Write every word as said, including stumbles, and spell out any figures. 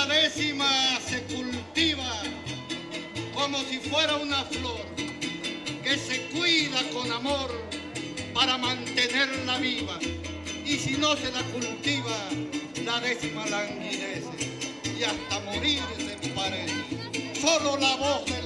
La décima se cultiva como si fuera una flor que se cuida con amor para mantenerla viva. Y si no se la cultiva, la décima languidece y hasta morir se parece. Solo la voz de